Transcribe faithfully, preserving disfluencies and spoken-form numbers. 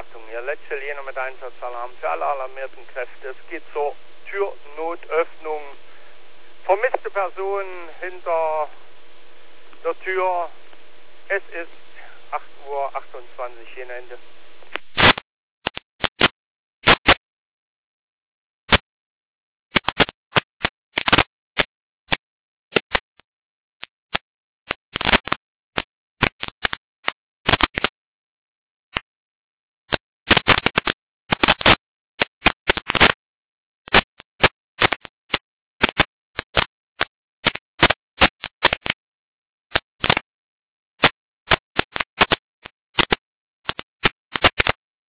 Achtung, Ihr letzter Liener mit Einsatzalarm für alle alarmierten Kräfte. Es geht zur Türnotöffnung. Vermisste Person hinter der Tür. Es ist acht Uhr achtundzwanzig, jener Ende.